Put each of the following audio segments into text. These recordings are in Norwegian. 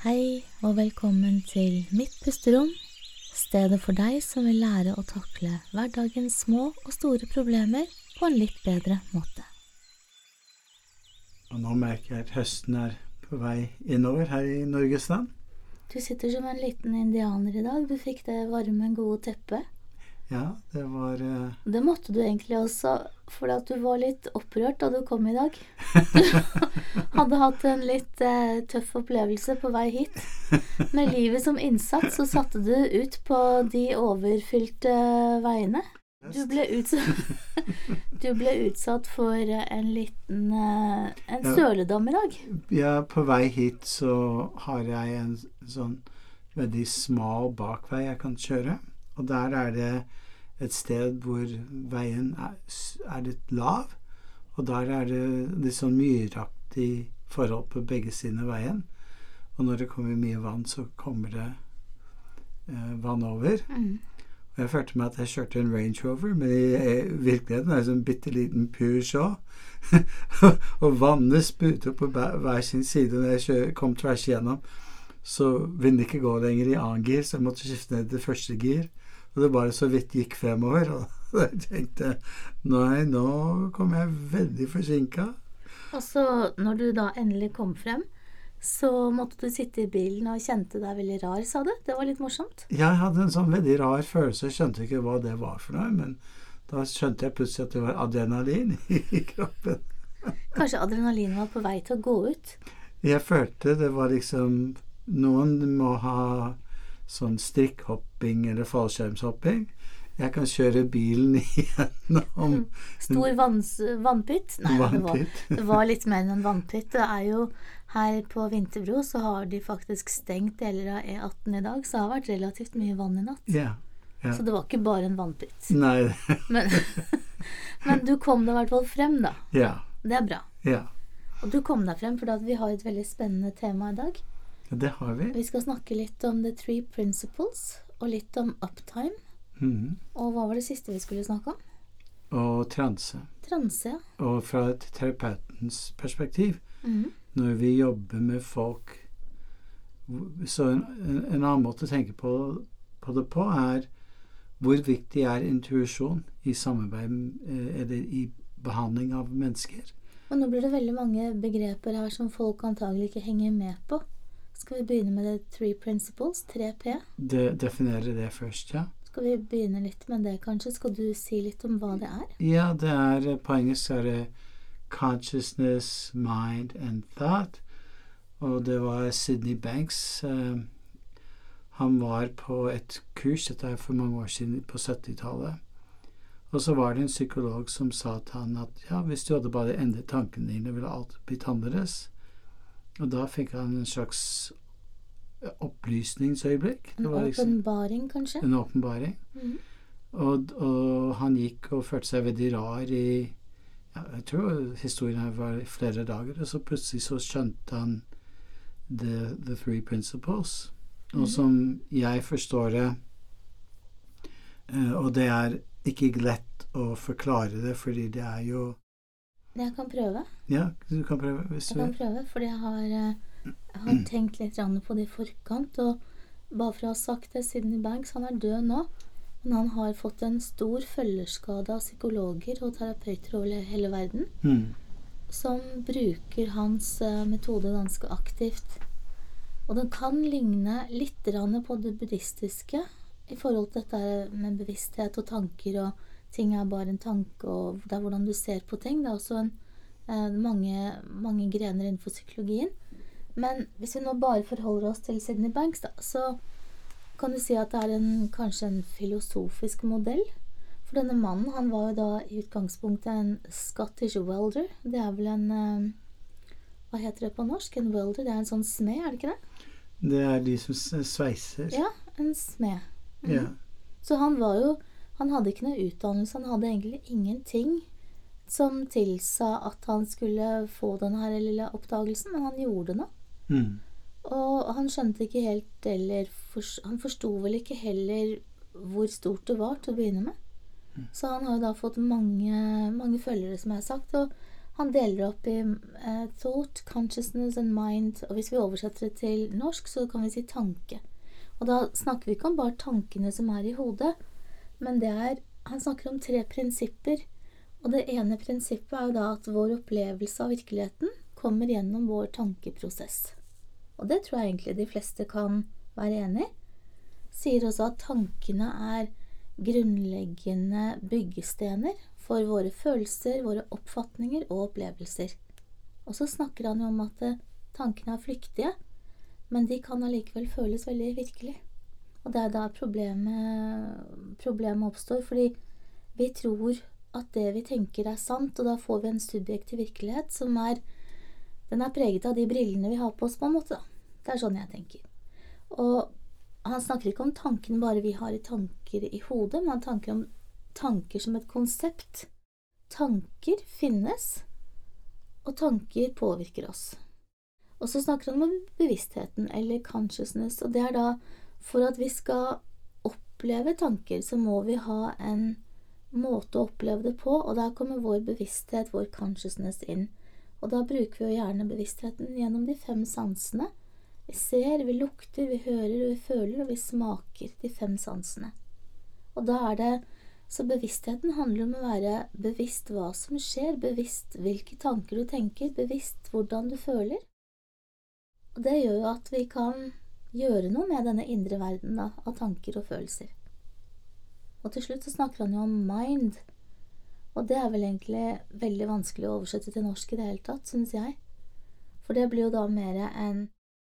Hei og velkommen til Mitt pusterom, stedet for deg som vil lære å takle hverdagens små og store problemer på en litt bedre måte. Og nå merker jeg at høsten på vei innover her i Norges land. Du sitter som en liten indianer i dag. Du fikk det varme, gode teppet. Ja, det var... Det måtte du egentlig også, for at du var litt opprørt da du kom i dag. Du hadde hatt en litt tøff opplevelse på vei hit. Med livet som innsats så satte du ut på de overfylte veiene. Du ble utsatt for en liten søledam i dag. Ja, på vei hit så har jeg en sånn veldig smal bakvei jeg kan kjøre. Og der det et sted hvor veien litt lav, og der det litt sånn myraktig forhold på begge sidene av veien. Og når det kommer mye vann, så kommer det vann over. Og jeg følte meg at jeg kjørte en Range Rover, men i virkeligheten det sånn bitteliten Peugeot. Og vannet sputer på hver sin side. Når jeg kom tvers igjennom, så ville det ikke gå lenger i annen gir, så jeg måtte skifte ned til første gir. Og det bare så vidt gikk fremover, og jeg tenkte, nei, nå kommer jeg veldig forsinket. Og så, når du da endelig kom frem, så måtte du sitte i bilen og kjente deg veldig rar, sa du? Det var litt morsomt. Jeg hadde en sånn veldig rar følelse, jeg skjønte ikke hva det var for noe, men da skjønte jeg plutselig at det var adrenalin i kroppen. Kanskje adrenalin var på vei til å gå ut? Jeg følte det var liksom, noen må ha sånn strikkhopping eller fallskjermshopping. Jeg kan kjøre bilen igjennom. Stor vannpytt? Nei, det var litt mer enn en vannpytt. Det jo her på Vinterbro så har de faktisk stengt deler av E18 i dag, så det har vært relativt mye vann i natt. Ja. Så det var ikke bare en vannpytt. Nei. Men du kom deg i hvert fall frem da. Ja. Det bra. Ja. Og du kom deg frem, for vi har et veldig spennende tema i dag. Det har vi. Vi skal snakke litt om The Three Principles, og litt om uptime. Og hva var det siste vi skulle snakke om? Og transe. Transe, ja. Og fra et terapeutens perspektiv, når vi jobber med folk, så en annen måte å tenke på det på hvor viktig intuisjon i samarbeid eller i behandling av mennesker. Og nå blir det veldig mange begreper her som folk antagelig ikke henger med på. Skal vi begynne med The Three Principles, 3P? Definere det først, ja. Skal vi begynne litt med det, kanskje? Skal du si litt om hva det Ja, det på engelsk det consciousness, mind and thought. Og det var Sydney Banks. Han var på et kurs, dette for mange år siden, på 70-tallet. Og så var det en psykolog som sa til han at ja, hvis du hadde bare endret tankene dine, ville alt blitt annerledes. Og da fikk han en slags opplysningsøyeblikk. En åpenbaring, kanskje? En åpenbaring. Og han gikk og følte seg veldig rar i, ja, jeg tror historien her var i flere dager, og så plutselig så skjønte han the Three Principles. Og som jeg forstår det, og det ikke lett å forklare det, fordi det jo Jeg kan prøve. Ja, du kan prøve. Hvis jeg kan prøve, fordi jeg har tenkt litt på det i forkant, og bare for å ha sagt det, Sydney Banks, han død nå, men han har fått en stor følgerskade av psykologer og terapeuter over hele verden, som bruker hans metode ganske aktivt. Og den kan ligne litt på det buddhistiske, i forhold til dette med bevissthet og tanker, og ting bare en tanke, og det hvordan du ser på ting. Det også mange grener innenfor psykologien. Men hvis vi nå bare forholder oss til Sydney Banks, da, så kan du si at det kanskje en filosofisk modell. For denne mannen, han var jo da i utgangspunktet en Scottish welder. Det vel en, hva heter det på norsk? En welder, det en sånn smed, det ikke det? Det de som sveiser. Ja, en smed. Ja. Så han hadde ikke noe utdannelse, han hadde egentlig ingenting som tilsa at han skulle få denne her lille oppdagelsen, men han gjorde det. Og han skjønte ikke helt, eller han forstod vel ikke heller hvor stort det var til å begynne med. Så han har jo da fått mange følgere, som jeg har sagt, og Han deler opp i thought, consciousness and mind, og hvis vi oversetter det til norsk, så kan vi si tanke. Og da snakker vi ikke om bare tankene som i hodet, men han snakker om 3 prinsipper. Og det ene prinsippet jo da at vår opplevelse av virkeligheten kommer gjennom vår tankeprosess. Og det tror jeg egentlig de fleste kan være enig i. Sier også at tankene grunnleggende byggestener for våre følelser, våre oppfatninger og opplevelser. Og så snakker han jo om at tankene flyktige, men de kan allikevel føles veldig virkelig. Og det da problemet oppstår, fordi vi tror at det vi tenker sant, og da får vi en subjektiv virkelighet som den preget av de brillene vi har på oss på en måte. Det sånn jeg tenker. Og han snakker ikke om tankene bare vi har i tanker i hodet, men han snakker om tanker som et konsept. Tanker finnes, og tanker påvirker oss. Og så snakker han om bevisstheten, eller consciousness, og det da for at vi skal oppleve tanker, så må vi ha en måte å oppleve det på, og da kommer vår bevissthet, vår consciousness inn. Og da bruker vi jo gjerne bevisstheten gjennom de 5 sansene. Vi ser, vi lukter, vi hører, vi føler, og vi smaker de 5 sansene. Og da så bevisstheten handler om å være bevisst hva som skjer, bevisst hvilke tanker du tenker, bevisst hvordan du føler. Og det gjør jo at vi kan gjøre noe med denne indre verden da, av tanker og følelser. Og til slutt så snakker han jo om mind, og det vel egentlig veldig vanskelig å oversette til norsk i det hele tatt, synes jeg. For det blir jo da mer en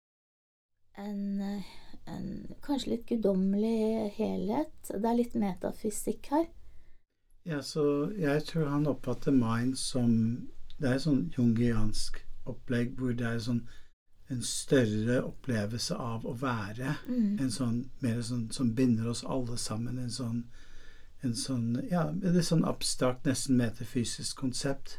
kanskje litt guddommelig helhet. Det litt metafysikk her. Ja, så jeg tror han oppfatter mind som det sånn jungiansk opplegg, hvor det sånn en større opplevelse av å være, en sånn, mer sånn som binder oss alle sammen, en sånn, ja, det sånn abstrakt, nesten metafysisk konsept.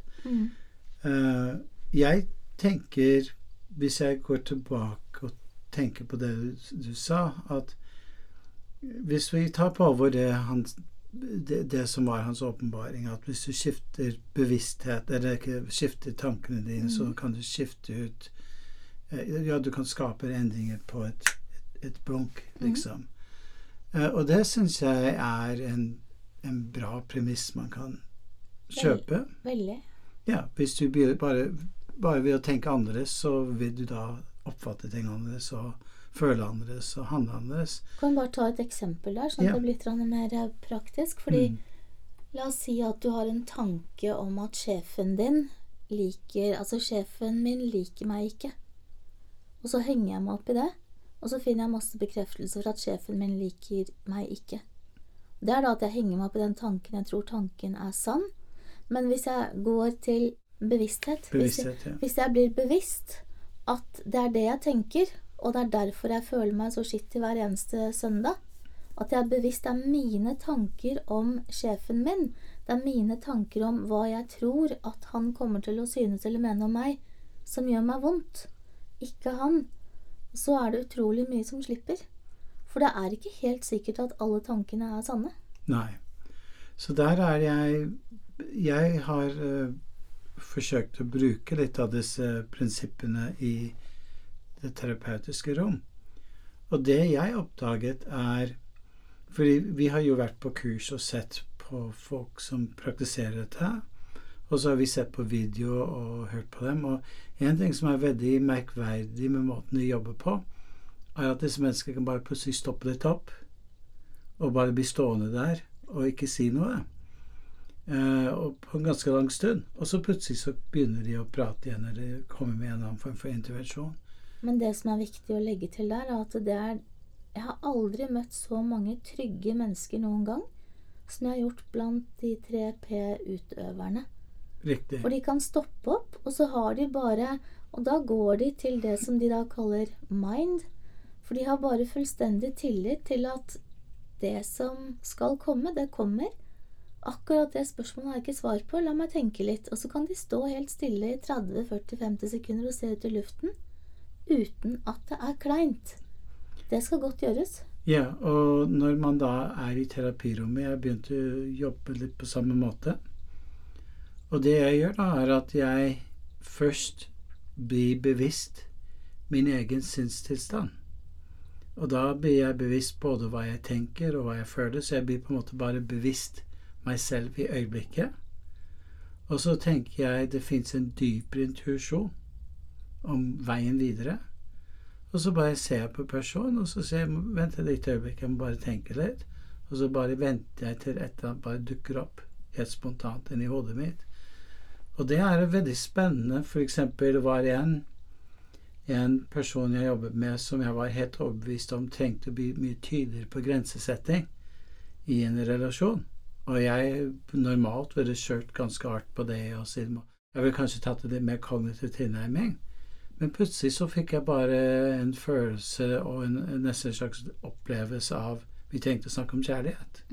Jeg tenker, hvis jeg går tilbake og tenker på det du sa, at hvis vi tar på alvor det som var hans åpenbaring, at hvis du skifter bevissthet, eller ikke skifter tankene dine, så kan du skifte ut, ja, du kan skape endringer på et blunk, liksom. Og det synes jeg en bra premiss man kan kjøpe. Veldig. Ja, hvis du bare ved å tenke annerledes, så vil du da oppfatte ting annerledes, og føle annerledes, og handle annerledes. Kan du bare ta et eksempel der, sånn at det blir litt mer praktisk? Fordi, la oss si at du har en tanke om at sjefen min liker meg ikke. Og så henger jeg meg opp i det, og så finner jeg masse bekreftelser for at sjefen min liker meg ikke. Det da at jeg henger meg opp i den tanken, jeg tror tanken sann, men hvis jeg går til bevissthet, hvis jeg blir bevisst at det det jeg tenker, og det derfor jeg føler meg så skittig hver eneste søndag, at jeg bevisst mine tanker om sjefen min, det mine tanker om hva jeg tror at han kommer til å synes eller mene om meg, som gjør meg vondt, ikke han, så det utrolig mye som slipper. For det ikke helt sikkert at alle tankene sanne. Nei. Så der jeg har forsøkt å bruke litt av disse prinsippene i det terapeutiske rom. Og det jeg oppdaget fordi vi har jo vært på kurs og sett på folk som praktiserer dette, og så har vi sett på video og hørt på dem, og en ting som veldig merkverdig med måten de jobber på, at disse mennesker kan bare plutselig stoppe litt opp, og bare bli stående der, og ikke si noe. Og på en ganske lang stund. Og så plutselig så begynner de å prate igjen, eller komme med en annen form for intervensjon. Men det som viktig å legge til der, at jeg har aldri møtt så mange trygge mennesker noen gang, som jeg har gjort blant de 3P-utøverne. Riktig. For de kan stoppe opp, og så har de bare, og da går de til det som de da kaller mind, for de har bare fullstendig tillit til at det som skal komme, det kommer. Akkurat det spørsmålet har jeg ikke svar på, la meg tenke litt, og så kan de stå helt stille i 30, 40, 50 sekunder og se ut i luften, uten at det kleint. Det skal godt gjøres. Ja, og når man da i terapirommet, jeg begynte å jobbe litt på samme måte, Og det jeg gjør da, at jeg først blir bevisst min egen sinnstilstand. Og da blir jeg bevisst både hva jeg tenker og hva jeg føler, så jeg blir på en måte bare bevisst meg selv i øyeblikket. Og så tenker jeg det finnes en dypere intuisjon om veien videre. Og så bare ser jeg på personen, og så sier jeg, vent et lite øyeblikk, jeg må bare tenke litt. Og så bare venter jeg til et eller annet bare dukker opp helt spontant inn i hodet mitt. Og det veldig spennende. For eksempel var det en person jeg jobbet med som jeg var helt overbevist om trengte å bli mye tydeligere på grensesetting i en relasjon. Og jeg normalt ville kjørt ganske hardt på det, og siden jeg ville kanskje tatt det mer kognitiv tilnærming. Men plutselig så fikk jeg bare en følelse og nesten en slags opplevelse av vi trengte å snakke om kjærlighet.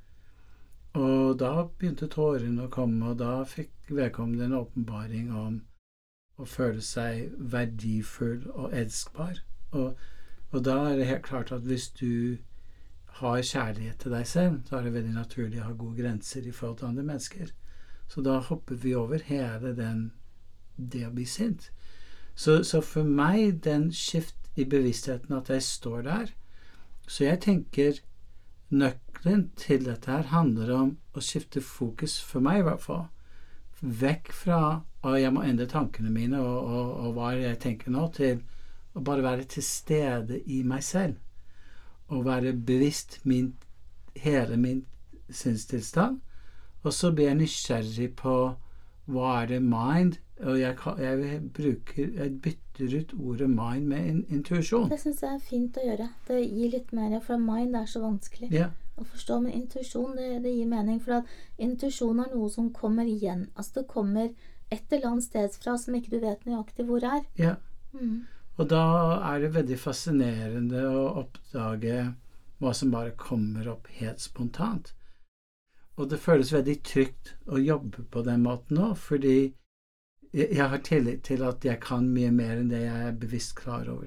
Og da begynte tårene å komme, og da fikk vedkommende en åpenbaring om å føle seg verdifull og elskbar. Og da det helt klart at hvis du har kjærlighet til deg selv, så det veldig naturlig å ha gode grenser i forhold til andre mennesker. Så da hopper vi over hele det å bli sint. Så for meg, den skift i bevisstheten at jeg står der, så jeg tenker nøkkelen til dette her handler om å skifte fokus, for meg i hvert fall, vekk fra at jeg må endre tankene mine og hva jeg tenker nå, til å bare være til stede i meg selv, og være bevisst hele min sinnstilstand, og så blir jeg nysgjerrig på hva det mind, og jeg bytter ut ordet mind med intuisjon. Det synes jeg fint å gjøre. Det gir litt mer, for mind så vanskelig å forstå, men intuisjon, det gir mening, for at intuisjon noe som kommer igjen. Altså det kommer et eller annet sted fra som ikke du vet nøyaktig hvor Ja. Og da det veldig fascinerende å oppdage hva som bare kommer opp helt spontant. Og det føles veldig trygt å jobbe på den måten nå, fordi jeg har tillit til at jeg kan mye mer enn det jeg bevisst klar over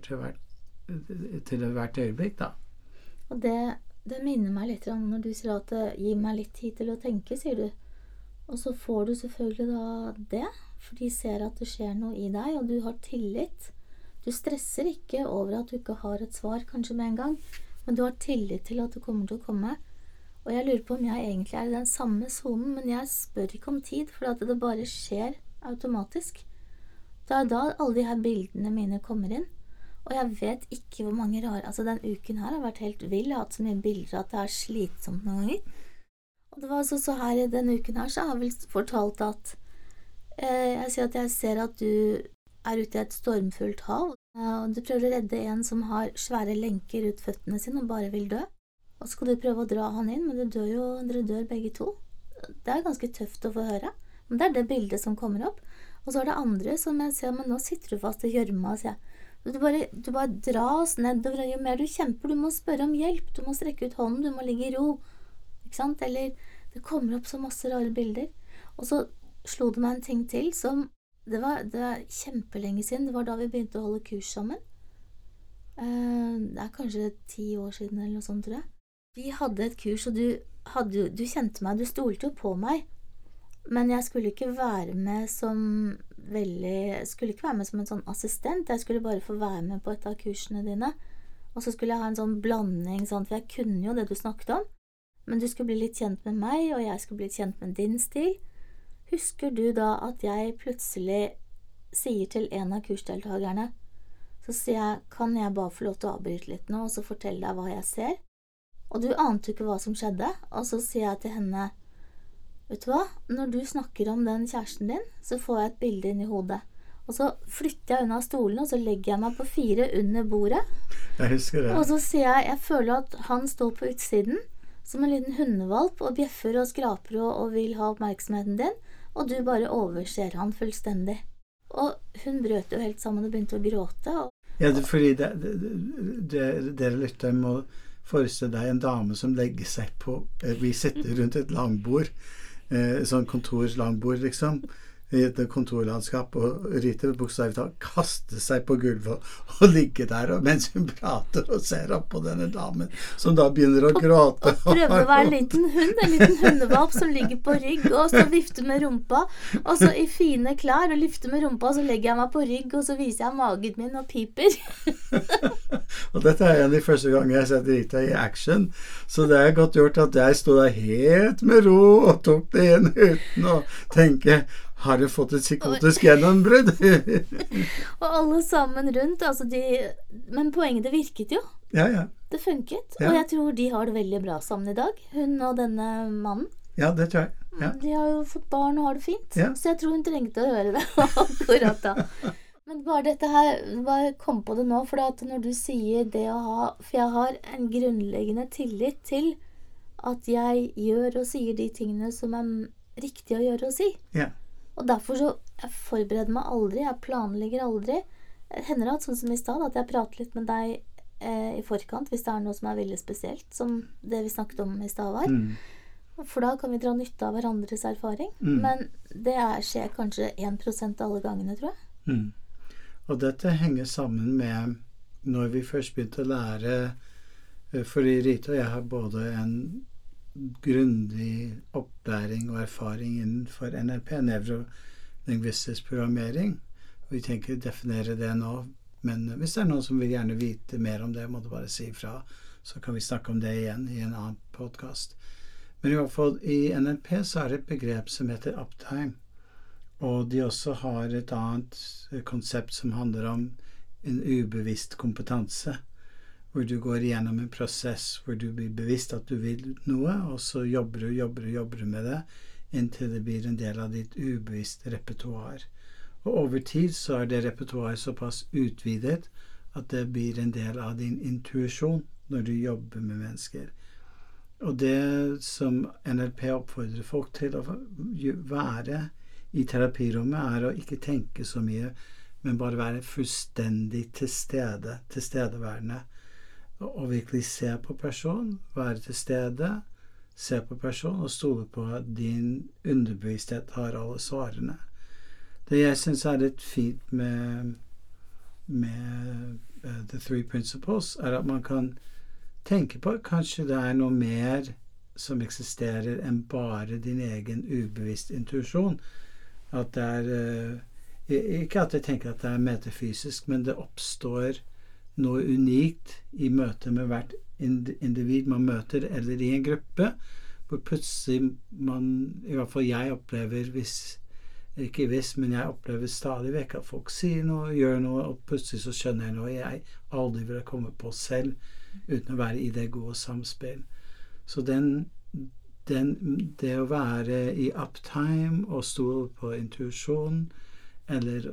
til hvert øyeblikk, da. Og det minner meg litt om når du sier at det gir meg litt tid til å tenke, sier du. Og så får du selvfølgelig da det, for de ser at det skjer noe i deg, og du har tillit. Du stresser ikke over at du ikke har et svar, kanskje med en gang, men du har tillit til at det kommer til å komme. Og jeg lurer på om jeg egentlig i den samme zonen, men jeg spør ikke om tid, for at det bare skjer automatisk. Det da alle de her bildene mine kommer inn, og jeg vet ikke hvor mange rare, altså den uken her har vært helt vill, jeg har hatt så mye bilder at det slitsomt noen ganger. Og det var så her i denne uken her, så har jeg vel fortalt at jeg sier at jeg ser at du ute i et stormfullt hav, og du prøver å redde en som har svære lenker ut føttene sine og bare vil dø. Og så skal du prøve å dra han inn, men dere dør begge to. Det ganske tøft å få høre. Men det det bildet som kommer opp. Og så det andre som jeg ser, men nå sitter du fast i gjørma, sier jeg. Du bare dras nedover, jo mer du kjemper, du må spørre om hjelp, du må strekke ut hånden, du må ligge i ro. Ikke sant? Eller det kommer opp så masse rare bilder. Og så slo det meg en ting til som, det var kjempelenge siden, det var da vi begynte å holde kurs sammen. Det kanskje 10 år siden eller noe sånt, tror jeg. Vi hadde et kurs, og du kjente meg, du stolte jo på meg, men jeg skulle ikke være med som en sånn assistent, jeg skulle bare få være med på et av kursene dine, og så skulle jeg ha en sånn blanding, for jeg kunne jo det du snakket om, men du skulle bli litt kjent med meg, og jeg skulle bli kjent med din stil. Husker du da at jeg plutselig sier til en av kursdeltakerne, så sier jeg, kan jeg bare få lov til å avbryte litt nå, og så fortelle deg hva jeg ser? Og du ante ikke hva som skjedde, og så sier jeg til henne, vet du hva, når du snakker om den kjæresten din, så får jeg et bilde inn i hodet. Og så flytter jeg unna stolen, og så legger jeg meg på 4 under bordet. Jeg husker det. Og så sier jeg føler at han står på utsiden, som en liten hundevalp, og bjeffer og skraper og vil ha oppmerksomheten din, og du bare overser han fullstendig. Og hun brøt jo helt sammen og begynte å gråte. Ja, fordi dere lytter må forestille deg en dame som legger seg på, vi sitter rundt et langbord, sånn kontorslangbord liksom, i et kontorlandskap, og Rita bokstavelig talt kaster seg på gulvet og ligger der mens hun prater og ser opp på denne damen, som da begynner å gråte. Og prøver å være en liten hund, en liten hundevalp som ligger på rygg, og så vifter med rumpa, og så i fine klær, og lyfter med rumpa, og så legger jeg meg på rygg, og så viser jeg magen min og piper. Og dette er en av de første gangene jeg har sett Rita i action, så det er godt gjort at jeg stod der helt med ro og tok det inn uten å tenke, har du fått et psykotisk gjennombrudd? Og alle sammen rundt, altså men poenget, det virket jo. Ja, ja. Det funket, Ja. og jeg tror de har det veldig bra sammen i dag, hun og denne mannen. Ja, det tror jeg. Ja. De har jo fått barn og har det fint, Ja. så jeg tror hun trengte å høre det akkurat da. Men bare dette her, bare kom på det nå, for at når du sier det å ha, for jeg har en grunnleggende tillit til at jeg gjør og sier de tingene som er riktig å gjøre og si. Ja. Og derfor så, jeg forbereder meg aldri, jeg planlegger aldri. Det hender at, sånn som i stad, at jeg prater litt med deg i forkant, hvis det er noe som er veldig spesielt, som det vi snakket om i stad var. For da kan vi dra nytte av hverandres erfaring. Men det skjer kanskje 1% alle gangene, tror jeg. Og dette henger sammen med når vi først begynte å lære, fordi Rita og jeg har både en grundig opplæring og erfaring innenfor NLP, nevrolingvistisk programmering, og vi tenker å definere det nå, men hvis det er noen som vil gjerne vite mer om det, må du bare si ifra, så kan vi snakke om det igjen i en annen podcast. Men i hvert fall i NLP så er det et begrep som heter uptime, og de også har et annet konsept som handler om en ubevisst kompetanse, hvor du går igjennom en prosess hvor du blir bevisst at du vil noe, og så jobber du med det, inntil det blir en del av ditt ubevisste repertoar. Og over tid så er det repertoar såpass utvidet at det blir en del av din intuisjon når du jobber med mennesker. Og det som NLP oppfordrer folk til å være i terapirommet er å ikke tenke så mye, men bare være fullstendig tilstedeværende. Og virkelig se på personen, være til stede, se på personen og stole på at din underbevissthet har alle svarene. Det jeg synes er litt fint med The Three Principles er at man kan tenke på at kanskje det er noe mer som eksisterer enn bare din egen ubevisst intuisjon. At det er ikke at jeg tenker at det er metafysisk, men det oppstår noe unikt i møte med hvert individ man møter, eller i en gruppe, hvor plutselig i hvert fall jeg opplever, men jeg opplever stadig vekk at folk sier noe, gjør noe, og plutselig så skjønner jeg noe jeg aldri ville komme på selv, uten å være i det gode samspill. Så det å være i uptime og stole på intuisjon, eller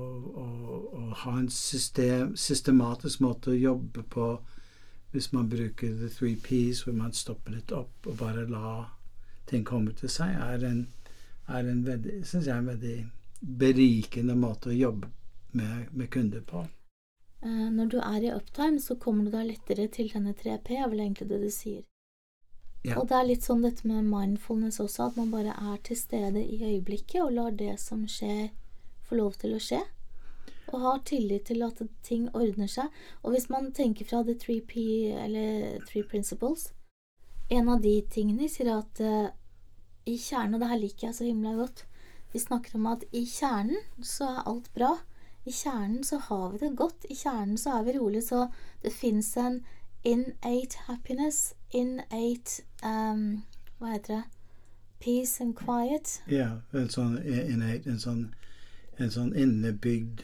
å ha en systematisk måte å jobbe på, hvis man bruker the 3 P's, hvor man stopper litt opp og bare la ting komme til seg, er en veldig, synes jeg, en veldig berikende måte å jobbe med kunder på. Når du er i uptime, så kommer du da lettere til denne 3P, er vel egentlig det du sier. Ja. Og det er litt sånn dette med mindfulness også, at man bare er til stede i øyeblikket og lar det som skjer få lov til å skje, og har tillit til at ting ordner seg. Og hvis man tenker fra The 3P, eller 3 Principles, en av de tingene sier at i kjernen, og det her liker jeg så himla godt, vi snakker om at i kjernen så er alt bra, i kjernen så har vi det godt, i kjernen så er vi rolig, så det finnes en innate happiness, innate, hva heter det? Peace and quiet. Ja, en sånn innate, en sånn innebygd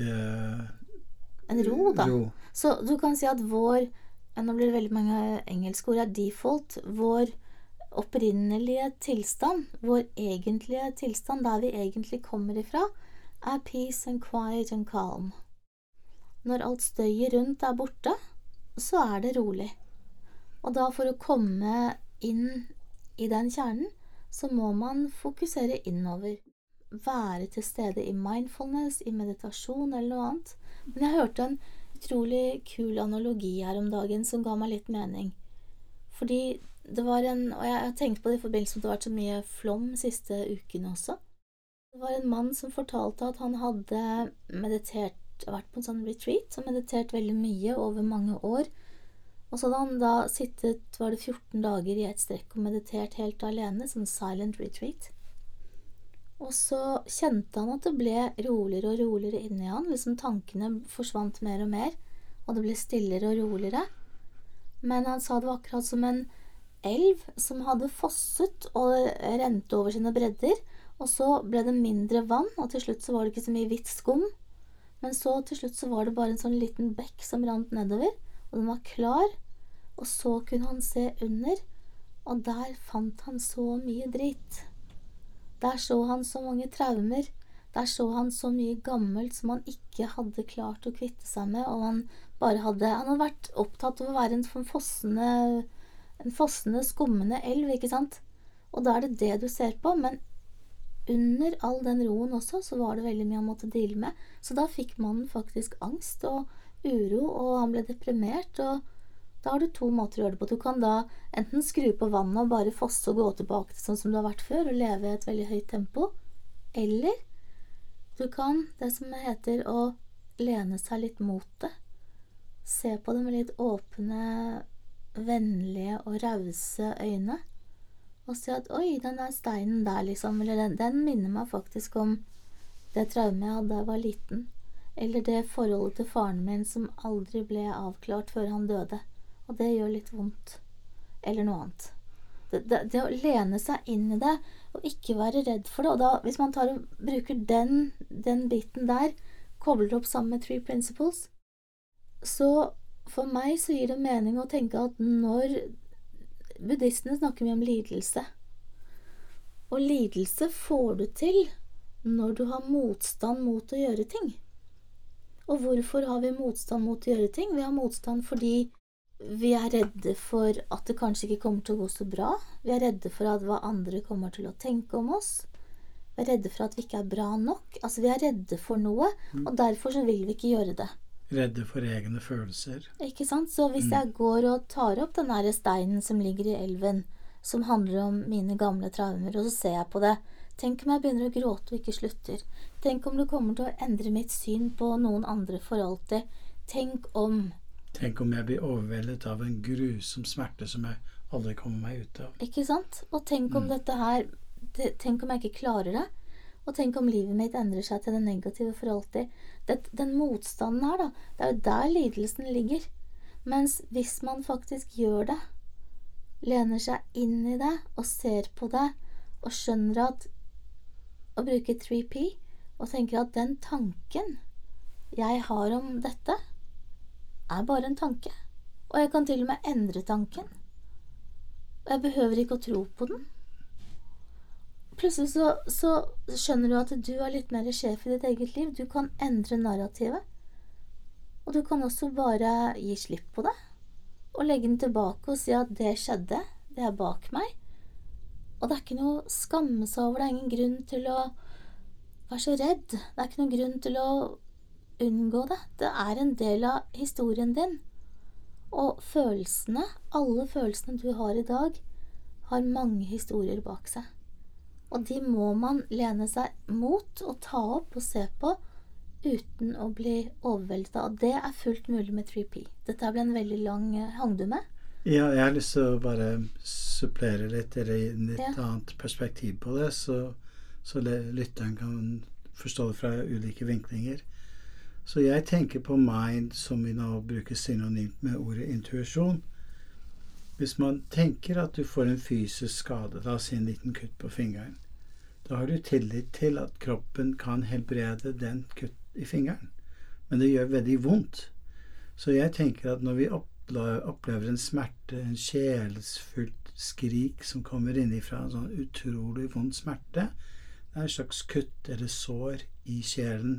en ro da. Så du kan si at vår, nå blir det veldig mange engelske ord, er default, vår opprinnelige tilstand, vår egentlige tilstand, der vi egentlig kommer ifra, er peace and quiet and calm. Når alt støyet rundt er borte, så er det rolig. Og da for å komme inn i den kjernen, så må man fokusere innover. Være til stede i mindfulness, i meditasjon eller noe annet. Men jeg hørte en utrolig kul analogi her om dagen som ga meg litt mening. Fordi det var og jeg har tenkt på det i forbindelse med at det har vært så mye flom siste uken også. Det var en mann som fortalte at han hadde meditert, vært på en sånn retreat, og meditert veldig mye over mange år. Og så hadde han da sittet, var det 14 dager i et strekk og meditert helt alene, som silent retreat. Og så kjente han at det ble roligere og roligere inni han, liksom tankene forsvant mer og mer, og det ble stillere og roligere. Men han sa det var akkurat som en elv som hadde fosset og rent over sine bredder, og så ble det mindre vann, og til slutt så var det ikke så mye hvitt skum, men så til slutt så var det bare en sånn liten bekk som rant nedover, og den var klar, og så kunne han se under, og der fant han så mye drit. Der så han så mange traumer, der så han så mye gammelt som han ikke hadde klart å kvitte seg med, og han hadde vært opptatt av å være en fossende, skummende elv, ikke sant? Og da er det det du ser på, men under all den roen også, så var det veldig mye han måtte deale med. Så da fikk mannen faktisk angst og uro, og han ble deprimert, og da har du 2 måter å gjøre det på. Du kan da enten skru på vannet og bare fosse og gå tilbake til sånn som du har vært før, og leve i et veldig høyt tempo, eller du kan det som heter å lene seg litt mot det. Se på det med litt åpne, vennlige og rause øyne, og si at oi, den der steinen der liksom, eller den minner meg faktisk om det traumet jeg hadde da jeg var liten, eller det forholdet til faren min som aldri ble avklart før han døde, og det gjør litt vondt, eller noe annet. Det å lene seg inn i det, og ikke være redd for det, og da, hvis man tar og bruker den biten der, kobler opp sammen med 3 principles, så for meg så gir det mening å tenke at når buddhistene snakker mye om lidelse, og lidelse får du til når du har motstand mot å gjøre ting. Og hvorfor har vi motstand mot å gjøre ting? Vi har motstand fordi vi er redde for at det kanskje ikke kommer til å gå så bra. Vi er redde for hva andre kommer til å tenke om oss. Vi er redde for at vi ikke er bra nok. Altså vi er redde for noe, og derfor så vil vi ikke gjøre det. Redde for egne følelser. Ikke sant? Så hvis jeg går og tar opp den der steinen som ligger i elven, som handler om mine gamle traumer, og så ser jeg på det, tenk om jeg begynner å gråte og ikke slutter. Tenk om det kommer til å endre mitt syn på noen andre for alltid. Tenk om jeg blir overveldet av en grusom smerte som jeg aldri kommer meg ut av. Ikke sant? Og tenk om dette her, tenk om jeg ikke klarer det. Og tenk om livet mitt endrer seg til det negative for alltid. Den motstanden her da, det er jo der lidelsen ligger. Mens hvis man faktisk gjør det, lener seg inn i det, og ser på det, og skjønner at å bruke 3P, og tenker at den tanken jeg har om dette, er bare en tanke. Og jeg kan til og med endre tanken. Og jeg behøver ikke å tro på den. Plutselig så skjønner du at du er litt mer sjef i ditt eget liv. Du kan endre narrativet. Og du kan også bare gi slipp på det. Og legge den tilbake og si at det skjedde. Det er bak meg. Og det er ikke noe å skamme seg over. Det er ingen grunn til å være så redd. Det er ikke noen grunn til å unngå det. Det er en del av historien din. Og følelsene, alle følelsene du har i dag, har mange historier bak seg. Og de må man lene seg mot og ta opp og se på uten å bli overveldet av. Og det er fullt mulig med 3P. Dette ble en veldig lang hang du med? Ja, jeg har lyst til å bare supplere litt eller gi en litt annet perspektiv på det, så lytteren kan forstå det fra ulike vinklinger. Så jeg tenker på mind, som vi nå bruker synonymt med ordet intuisjon. Hvis man tenker at du får en fysisk skade, da si en liten kutt på fingeren, da har du tillit til at kroppen kan helbrede den kutt i fingeren. Men det gjør veldig vondt. Så jeg tenker at når vi opplever en smerte, en sjelsfullt skrik som kommer innifra, en sånn utrolig vond smerte, det er en slags kutt eller sår i sjelen,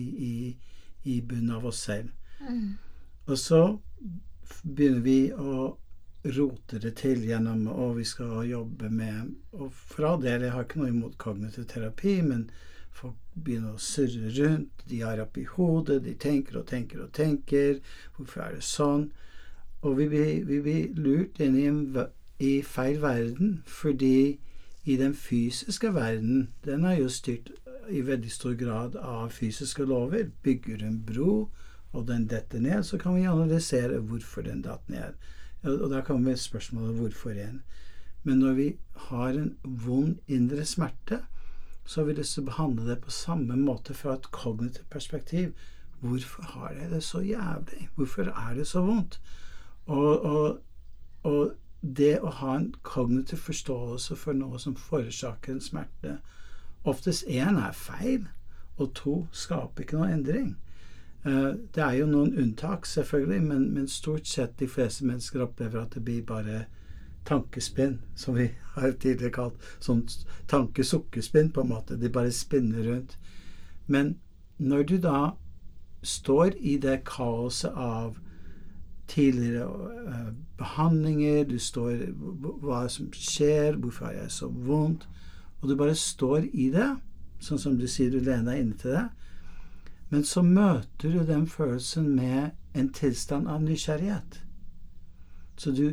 i bunnen av oss selv. Og så begynner vi å rote det til gjennom, og vi skal jobbe med, og for all del, jeg har ikke noe imot kognitiv terapi, men folk begynner å surre rundt, de har opp i hodet, de tenker og tenker og tenker, hvorfor er det sånn? Og vi blir lurt inn i feil verden, fordi i den fysiske verden, den er jo styrt i veldig stor grad av fysiske lover. Bygger en bro, og den detter ned, så kan vi analysere hvorfor den datt ned. Og da kommer spørsmålet hvorfor igjen. Men når vi har en vond indre smerte, så har vi lyst til å behandle det på samme måte fra et kognitivt perspektiv. Hvorfor har jeg det så jævlig? Hvorfor er det så vondt? Og det å ha en kognitiv forståelse for noe som forårsaker en smerte, oftest 1 er feil, og 2 skaper ikke noe endring. Det er jo noen unntak selvfølgelig, men stort sett de fleste mennesker opplever at det blir bare tankespinn, som vi har tidligere kalt sånn tankesukkerspinn på en måte. De bare spinner rundt. Men når du da står i det kaoset av tidligere behandlinger, du står hva som skjer, hvorfor har jeg så vondt, og du bare står i det, sånn som du sier, du lener deg inne til det, men så møter du den følelsen med en tilstand av nysgjerrighet. Så du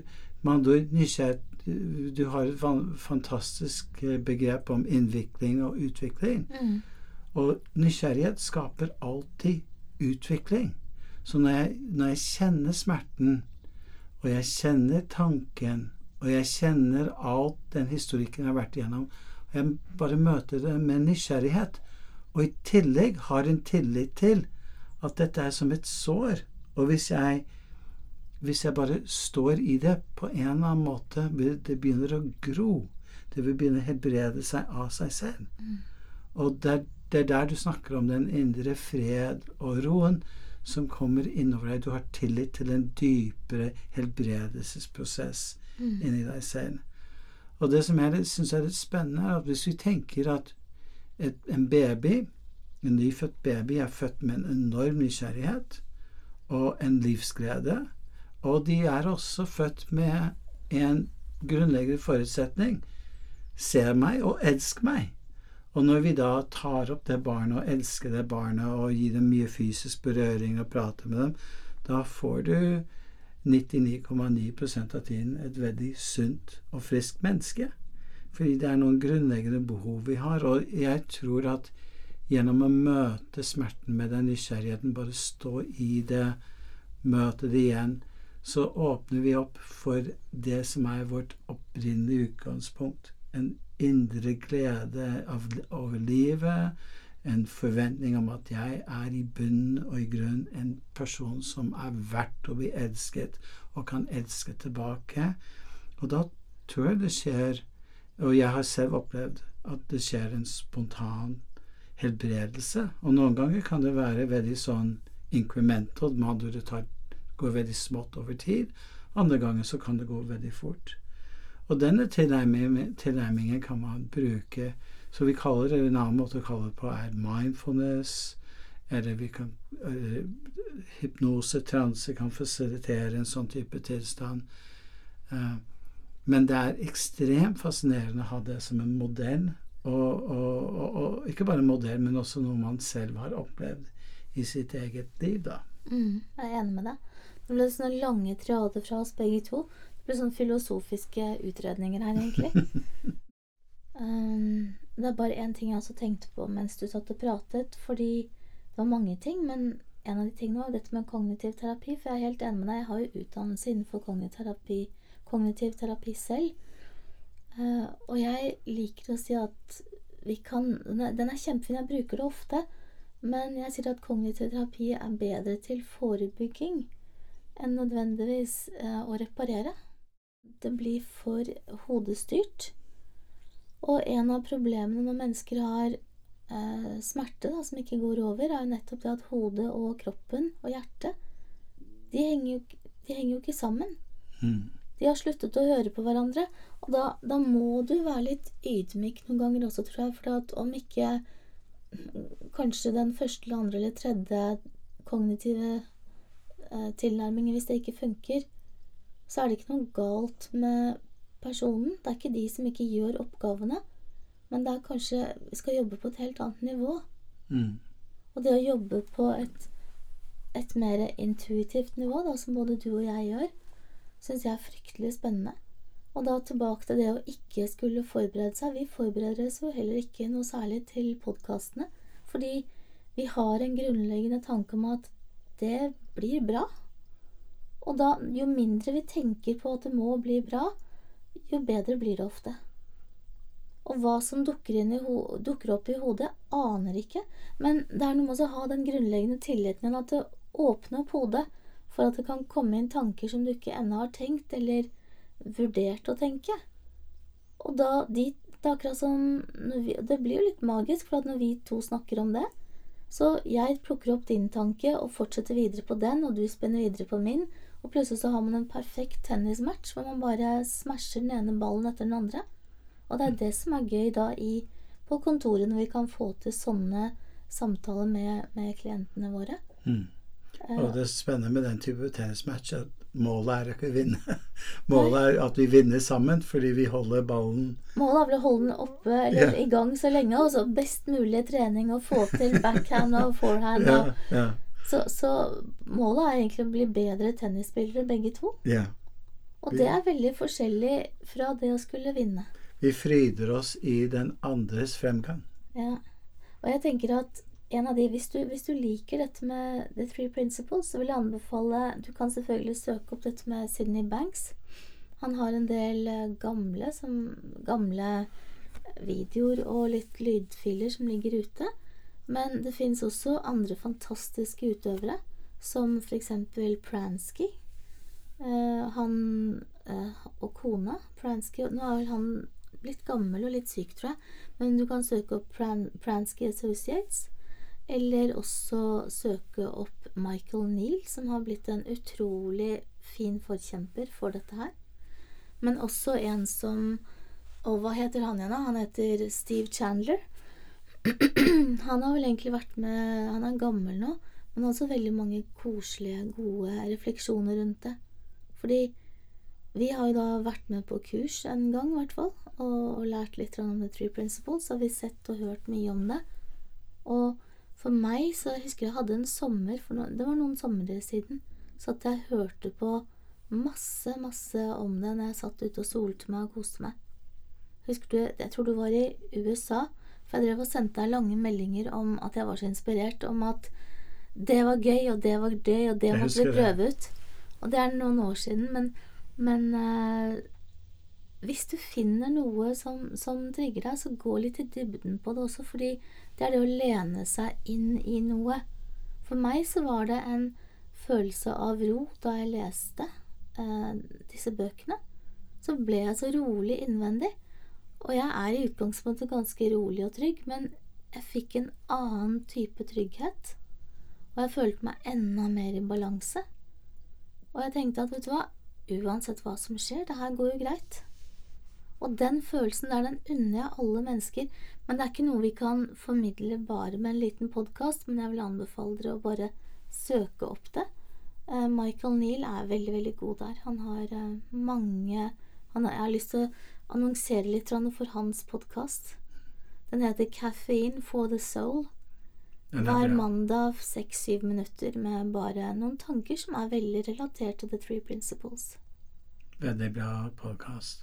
har et fantastisk begrep om innvikling og utvikling, og nysgjerrighet skaper alltid utvikling. Så når jeg kjenner smerten, og jeg kjenner tanken, og jeg kjenner alt den historikken jeg har vært igjennom, og jeg bare møter det med nysgjerrighet, og i tillegg har en tillit til at dette er som et sår, og hvis jeg bare står i det på en eller annen måte, det begynner å gro, det vil begynne å helbrede seg av seg selv. Og det er der du snakker om den indre fred og roen som kommer innover deg. Du har tillit til en dypere helbredelsesprosess inni deg selv. Og det som jeg synes er litt spennende, er at hvis vi tenker at en nyfødt baby er født med en enorm nysgjerrighet og en livsglede, og de er også født med en grunnleggende forutsetning: se meg og elsk meg. Og når vi da tar opp det barnet og elsker det barnet og gir dem mye fysisk berøring og prater med dem, da får du 99,9% av tiden et veldig sunt og friskt menneske. Fordi det er noen grunnleggende behov vi har, og jeg tror at gjennom å møte smerten med den nysgjerrigheten, bare stå i det, møte det igjen, så åpner vi opp for det som er vårt opprinnelige utgangspunkt. En indre glede over livet, en forventning om at jeg er i bunn og i grunn en person som er verdt å bli elsket, og kan elske tilbake. Og da tror jeg det skjer, og jeg har selv opplevd at det skjer en spontan helbredelse, og noen ganger kan det være veldig sånn incremental, det går veldig smått over tid, andre ganger så kan det gå veldig fort. Og denne tilnærmingen kan man bruke, så vi kaller det, en annen måte å kalle det på er mindfulness, eller vi kan, hypnose, transe kan fasilitere en sånn type tilstand. Men det er ekstremt fascinerende å ha det som en modell, og ikke bare en modell, men også noe man selv har opplevd i sitt eget liv da. Jeg er enig med deg. Det ble sånne lange triader fra oss begge to. Det ble sånne filosofiske utredninger her egentlig. Det er bare en ting jeg også tenkte på mens du satt og pratet, fordi det var mange ting, men en av de tingene var dette med kognitiv terapi, for jeg er helt enig med deg, jeg har jo utdannelse innenfor kognitiv terapi selv. Og jeg liker å si at den er kjempefin, jeg bruker det ofte, men jeg sier at kognitiv terapi er bedre til forebygging enn nødvendigvis å reparere. Det blir for hodestyrt. Og en av problemene når mennesker har smerte da, som ikke går over, er jo nettopp det at hodet og kroppen og hjertet, de henger jo ikke sammen. De har sluttet å høre på hverandre, og da må du være litt ydmyk noen ganger også, tror jeg, for at om ikke kanskje den første eller andre eller tredje kognitive tilnærmingen, hvis det ikke funker, så er det ikke noe galt med personen. Det er ikke de som ikke gjør oppgavene, men det er kanskje vi skal jobbe på et helt annet nivå. Og det å jobbe på et mer intuitivt nivå da, som både du og jeg gjør, synes jeg er fryktelig spennende. Og da tilbake til det å ikke skulle forberede seg. Vi forbereder oss jo heller ikke noe særlig til podcastene, fordi vi har en grunnleggende tanke om at det blir bra. Og da, jo mindre vi tenker på at det må bli bra, jo bedre blir det ofte. Og hva som dukker opp i hodet, aner ikke. Men det er noe med å ha den grunnleggende tilliten at det åpner opp hodet for at det kan komme inn tanker som du ikke ennå har tenkt eller vurdert å tenke. Og da, det er akkurat som, det blir jo litt magisk, for at når vi to snakker om det, så jeg plukker opp din tanke og fortsetter videre på den, og du spenner videre på min, og plutselig så har man en perfekt tennismatch, hvor man bare smasher den ene ballen etter den andre. Og det er det som er gøy da på kontoret, når vi kan få til sånne samtaler med klientene våre. Og det spennende med den type tennismatch at målet er ikke å vinne. Målet er at vi vinner sammen, fordi vi holder ballen. Målet er vel å holde den oppe, eller i gang så lenge, og så best mulig trening å få til backhand og forehand. Så målet er egentlig å bli bedre tennisspillere, begge to. Og det er veldig forskjellig fra det å skulle vinne. Vi fryder oss i den andres fremgang. Ja, og jeg tenker at en av de, hvis du liker dette med The Three Principles, så vil jeg anbefale, du kan selvfølgelig søke opp dette med Sydney Banks. Han har en del gamle videoer og litt lydfiler som ligger ute. Men det finnes også andre fantastiske utøvere, som for eksempel Pransky. Han og kona Pransky, nå er vel han blitt gammel og litt syk, tror jeg, men du kan søke opp Pransky Associates, eller også søke opp Michael Neal, som har blitt en utrolig fin forkjemper for dette her. Men også en som, og hva heter han igjen da? Han heter Steve Chandler. Han har vel egentlig vært med, han er gammel nå, men også veldig mange koselige, gode refleksjoner rundt det. Fordi vi har jo da vært med på kurs en gang i hvert fall, og lært litt om The Three Principles, så har vi sett og hørt mye om det. Og for meg, så jeg husker jeg hadde en sommer, det var noen somre siden, så at jeg hørte på masse om det når jeg satt ute og solte meg og koste meg. Husker du, jeg tror du var i USA, for jeg drev og sendte deg lange meldinger om at jeg var så inspirert, om at det var gøy, og det var gøy, og det måtte vi prøve ut. Og det er noen år siden, men hvis du finner noe som trigger deg, så gå litt i dybden på det også, fordi det er det å lene seg inn i noe. For meg så var det en følelse av ro da jeg leste disse bøkene. Så ble jeg så rolig innvendig, og jeg er i utgangspunktet ganske rolig og trygg, men jeg fikk en annen type trygghet, og jeg følte meg enda mer i balanse. Og jeg tenkte at, vet du hva, uansett hva som skjer, det her går jo greit. Og den følelsen der, den unner jeg alle mennesker, men det er ikke noe vi kan formidle bare med en liten podcast, men jeg vil anbefale dere å bare søke opp det. Michael Neal er veldig, veldig god der. Han har jeg har lyst til å annonsere litt for hans podcast. Den heter Caffeine for the Soul. Hver mandag 6-7 minutter med bare noen tanker som er veldig relatert til The Three Principles. Veldig bra podcast.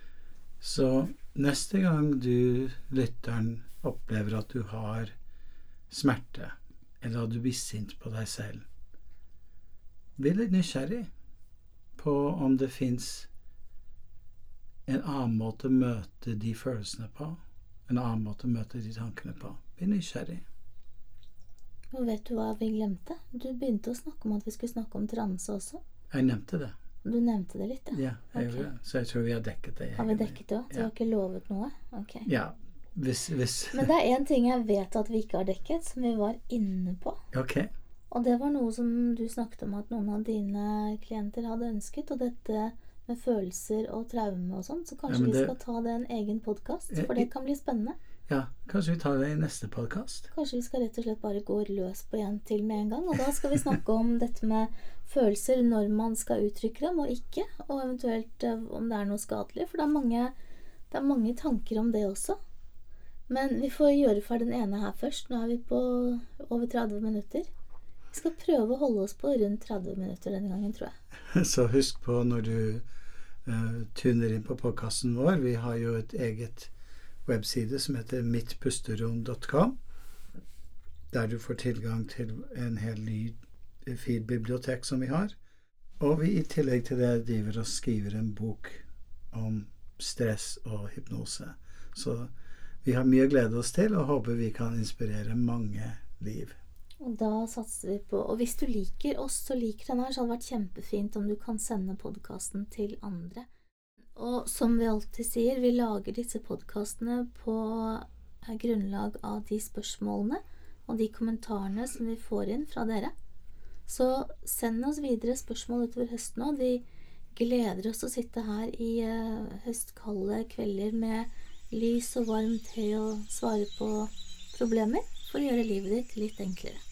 Så neste gang lytteren opplever at du har smerte, eller at du blir sint på deg selv, bli litt nysgjerrig på om det finnes en annen måte å møte de følelsene på, en annen måte å møte de tankene på. Bli nysgjerrig. Og vet du hva vi glemte? Du begynte å snakke om at vi skulle snakke om transe også. Jeg nevnte det. Du nevnte det litt, ja. Ja, jeg gjorde det. Så jeg tror vi har dekket det. Har vi dekket det også? Du har ikke lovet noe? Ok. Ja, hvis... Men det er en ting jeg vet at vi ikke har dekket, som vi var inne på. Ok. Og det var noe som du snakket om at noen av dine klienter hadde ønsket, og dette med følelser og traume og sånn, så kanskje vi skal ta det en egen podcast, for det kan bli spennende. Ja, kanskje vi tar det i neste podcast. Kanskje vi skal rett og slett bare gå løs på en til med en gang, og da skal vi snakke om dette med følelser, når man skal uttrykke dem og ikke, og eventuelt om det er noe skadelig, for det er mange tanker om det også. Men vi får gjøre for den ene her først. Nå er vi på over 30 minutter. Vi skal prøve å holde oss på rundt 30 minutter denne gangen, tror jeg. Så husk på når du tuner inn på podcasten vår. Vi har jo et eget webside som heter mittpusterom.com, der du får tilgang til en hel lydfilbibliotek som vi har. Og vi i tillegg til det driver og skriver en bok om stress og hypnose. Så vi har mye å glede oss til, og håper vi kan inspirere mange liv. Og da satser vi på, og hvis du liker oss og liker den her, så hadde det vært kjempefint om du kan sende podcasten til andre. Og som vi alltid sier, vi lager disse podcastene på grunnlag av de spørsmålene og de kommentarene som vi får inn fra dere. Så send oss videre spørsmål utover høsten nå. Vi gleder oss å sitte her i høstkalde kvelder med lys og varm te og svare på problemer for å gjøre livet ditt litt enklere.